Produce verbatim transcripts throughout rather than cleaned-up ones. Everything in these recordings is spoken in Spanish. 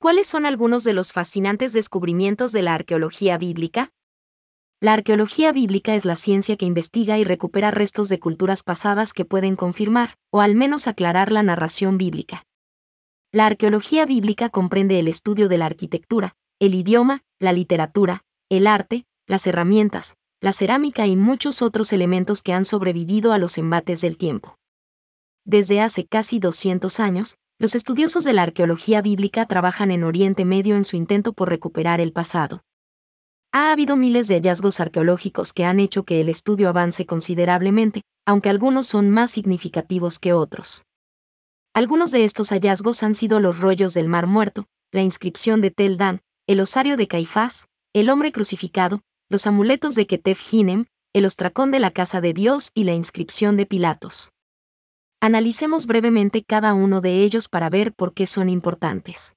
¿Cuáles son algunos de los fascinantes descubrimientos de la arqueología bíblica? La arqueología bíblica es la ciencia que investiga y recupera restos de culturas pasadas que pueden confirmar, o al menos aclarar la narración bíblica. La arqueología bíblica comprende el estudio de la arquitectura, el idioma, la literatura, el arte, las herramientas, la cerámica y muchos otros elementos que han sobrevivido a los embates del tiempo. Desde hace casi doscientos años, los estudiosos de la arqueología bíblica trabajan en Oriente Medio en su intento por recuperar el pasado. Ha habido miles de hallazgos arqueológicos que han hecho que el estudio avance considerablemente, aunque algunos son más significativos que otros. Algunos de estos hallazgos han sido los rollos del Mar Muerto, la inscripción de Tel Dan, el osario de Caifás, el hombre crucificado, los amuletos de Ketef Hinem, el ostracón de la casa de Dios y la inscripción de Pilatos. Analicemos brevemente cada uno de ellos para ver por qué son importantes.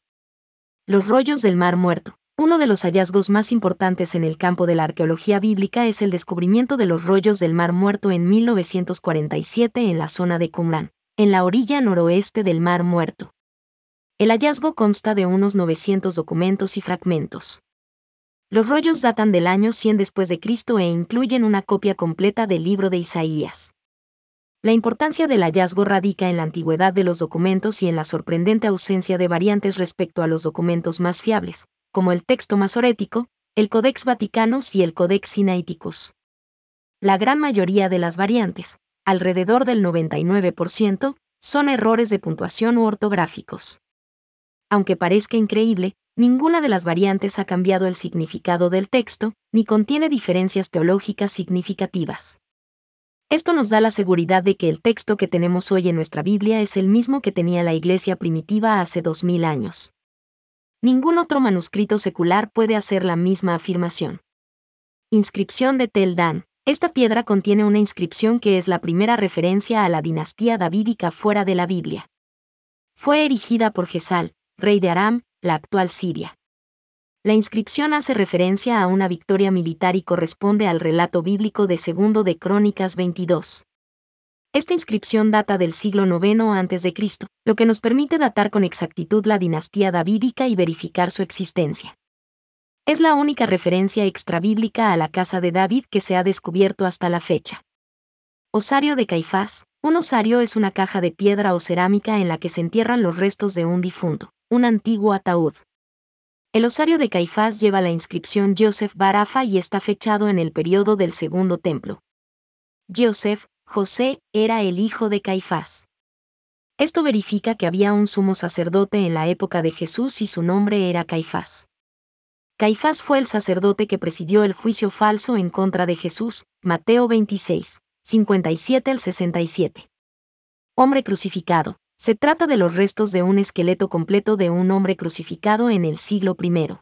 Los rollos del Mar Muerto. Uno de los hallazgos más importantes en el campo de la arqueología bíblica es el descubrimiento de los rollos del Mar Muerto en mil novecientos cuarenta y siete en la zona de Qumran, en la orilla noroeste del Mar Muerto. El hallazgo consta de unos novecientos documentos y fragmentos. Los rollos datan del año cien después de Cristo e incluyen una copia completa del libro de Isaías. La importancia del hallazgo radica en la antigüedad de los documentos y en la sorprendente ausencia de variantes respecto a los documentos más fiables, como el texto masorético, el Codex Vaticanus y el Codex Sinaiticus. La gran mayoría de las variantes, alrededor del noventa y nueve por ciento, son errores de puntuación u ortográficos. Aunque parezca increíble, ninguna de las variantes ha cambiado el significado del texto, ni contiene diferencias teológicas significativas. Esto nos da la seguridad de que el texto que tenemos hoy en nuestra Biblia es el mismo que tenía la Iglesia primitiva hace dos mil años. Ningún otro manuscrito secular puede hacer la misma afirmación. Inscripción de Tel Dan. Esta piedra contiene una inscripción que es la primera referencia a la dinastía davídica fuera de la Biblia. Fue erigida por Gesal, rey de Aram, la actual Siria. La inscripción hace referencia a una victoria militar y corresponde al relato bíblico de Segundo de Crónicas veintidós. Esta inscripción data del siglo noveno antes de Cristo, lo que nos permite datar con exactitud la dinastía davídica y verificar su existencia. Es la única referencia extrabíblica a la casa de David que se ha descubierto hasta la fecha. Osario de Caifás. Un osario es una caja de piedra o cerámica en la que se entierran los restos de un difunto, un antiguo ataúd. El osario de Caifás lleva la inscripción Yosef Barafa y está fechado en el período del Segundo Templo. Yosef, José, era el hijo de Caifás. Esto verifica que había un sumo sacerdote en la época de Jesús y su nombre era Caifás. Caifás fue el sacerdote que presidió el juicio falso en contra de Jesús, Mateo veintiséis, cincuenta y siete al sesenta y siete. Hombre crucificado. Se trata de los restos de un esqueleto completo de un hombre crucificado en el siglo primero.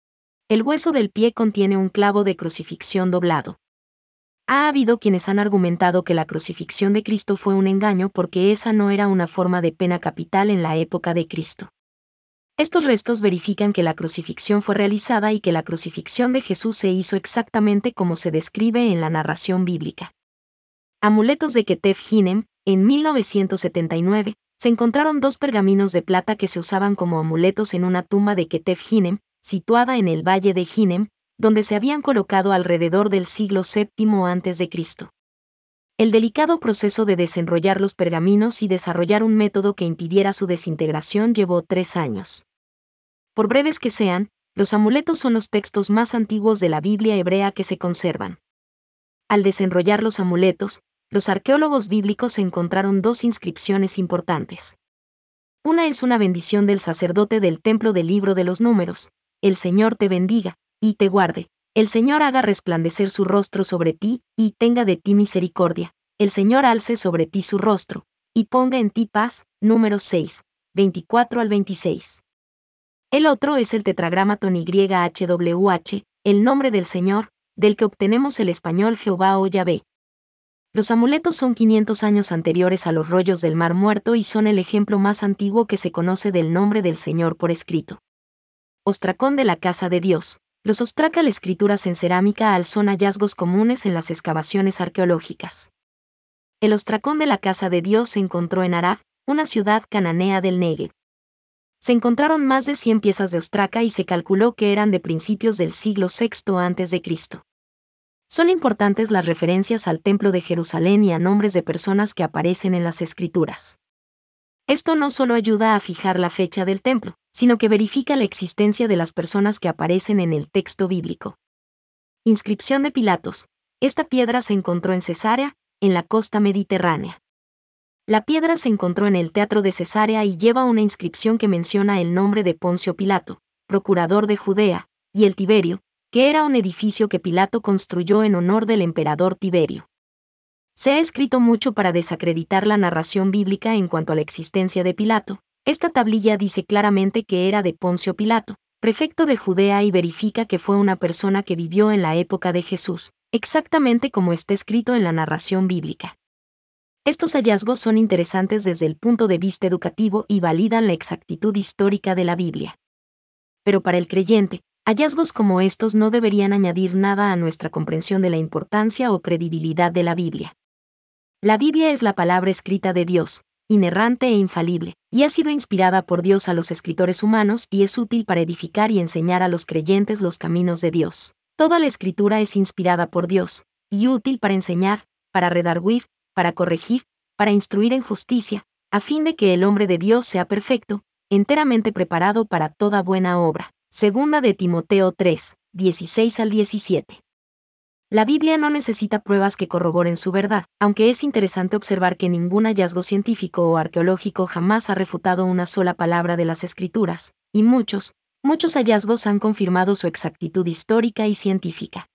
El hueso del pie contiene un clavo de crucifixión doblado. Ha habido quienes han argumentado que la crucifixión de Cristo fue un engaño porque esa no era una forma de pena capital en la época de Cristo. Estos restos verifican que la crucifixión fue realizada y que la crucifixión de Jesús se hizo exactamente como se describe en la narración bíblica. Amuletos de Ketef Hinem. En mil novecientos setenta y nueve, se encontraron dos pergaminos de plata que se usaban como amuletos en una tumba de Ketef Hinem, situada en el valle de Hinem, donde se habían colocado alrededor del siglo séptimo antes de Cristo. El delicado proceso de desenrollar los pergaminos y desarrollar un método que impidiera su desintegración llevó tres años. Por breves que sean, los amuletos son los textos más antiguos de la Biblia hebrea que se conservan. Al desenrollar los amuletos, los arqueólogos bíblicos encontraron dos inscripciones importantes. Una es una bendición del sacerdote del templo del libro de los números: el Señor te bendiga, y te guarde, el Señor haga resplandecer su rostro sobre ti, y tenga de ti misericordia, el Señor alce sobre ti su rostro, y ponga en ti paz. Números seis, veinticuatro al veintiséis. El otro es el tetragramaton Y H W H, el nombre del Señor, del que obtenemos el español Jehová o Yahvé. Los amuletos son quinientos años anteriores a los rollos del Mar Muerto y son el ejemplo más antiguo que se conoce del nombre del Señor por escrito. Ostracón de la casa de Dios. Los ostracal escrituras en cerámica al son hallazgos comunes en las excavaciones arqueológicas. El ostracón de la casa de Dios se encontró en Arad, una ciudad cananea del Negev. Se encontraron más de cien piezas de ostraca y se calculó que eran de principios del siglo sexto antes de Cristo. Son importantes las referencias al Templo de Jerusalén y a nombres de personas que aparecen en las Escrituras. Esto no solo ayuda a fijar la fecha del templo, sino que verifica la existencia de las personas que aparecen en el texto bíblico. Inscripción de Pilatos. Esta piedra se encontró en Cesarea, en la costa mediterránea. La piedra se encontró en el teatro de Cesarea y lleva una inscripción que menciona el nombre de Poncio Pilato, procurador de Judea, y el Tiberio, que era un edificio que Pilato construyó en honor del emperador Tiberio. Se ha escrito mucho para desacreditar la narración bíblica en cuanto a la existencia de Pilato. Esta tablilla dice claramente que era de Poncio Pilato, prefecto de Judea, y verifica que fue una persona que vivió en la época de Jesús, exactamente como está escrito en la narración bíblica. Estos hallazgos son interesantes desde el punto de vista educativo y validan la exactitud histórica de la Biblia. Pero para el creyente, hallazgos como estos no deberían añadir nada a nuestra comprensión de la importancia o credibilidad de la Biblia. La Biblia es la palabra escrita de Dios, inerrante e infalible, y ha sido inspirada por Dios a los escritores humanos y es útil para edificar y enseñar a los creyentes los caminos de Dios. Toda la escritura es inspirada por Dios, y útil para enseñar, para redarguir, para corregir, para instruir en justicia, a fin de que el hombre de Dios sea perfecto, enteramente preparado para toda buena obra. Segunda de Timoteo tres, dieciséis al diecisiete. La Biblia no necesita pruebas que corroboren su verdad, aunque es interesante observar que ningún hallazgo científico o arqueológico jamás ha refutado una sola palabra de las Escrituras, y muchos, muchos hallazgos han confirmado su exactitud histórica y científica.